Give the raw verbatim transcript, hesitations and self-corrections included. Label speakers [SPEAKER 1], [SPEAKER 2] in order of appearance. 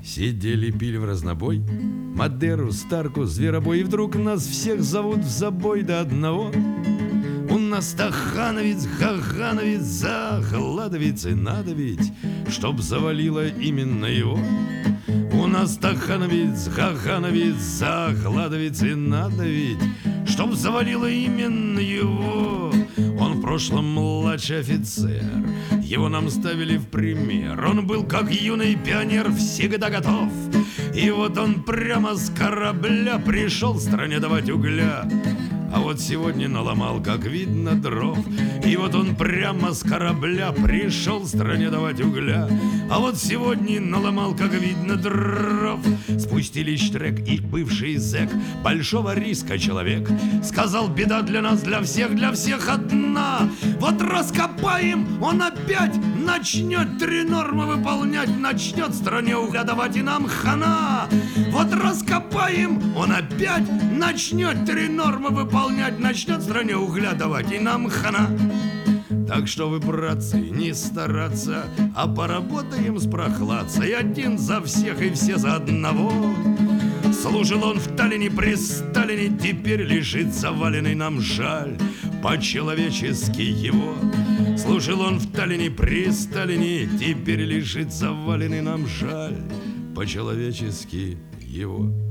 [SPEAKER 1] Сидели, пили в разнобой Мадеру, Старку, Зверобой. И вдруг нас всех зовут в забой до одного. У нас Стахановец, Хахановец, Захладовец. И надо ведь, чтоб завалило именно его. У нас Стахановец, Хахановец, Захладовец. И надо ведь, чтоб завалило именно его. Он в прошлом младший офицер, его нам ставили в пример. Он был как юный пионер, всегда готов. И вот он прямо с корабля пришел стране давать угля. А вот сегодня наломал, как видно, дров. И вот он прямо с корабля пришел стране давать угля. А вот сегодня наломал, как видно, дров. Спустились штрек и бывший зэк, большого риска человек. Сказал: беда для нас, для всех, для всех одна. Вот раскопаем, он опять начнет три нормы выполнять. Начнет стране угля давать, и нам хана. Вот раскопаем, он опять начнет три нормы выполнять. Начнет стране угля давать, и нам хана. Так что вы, братцы, не стараться, а поработаем с прохладцей. Один за всех и все за одного. Служил он в Таллине при Сталине, теперь лежит заваленный, нам жаль по-человечески его. Служил он в Таллине при Сталине, теперь лежит заваленный, нам жаль по-человечески его.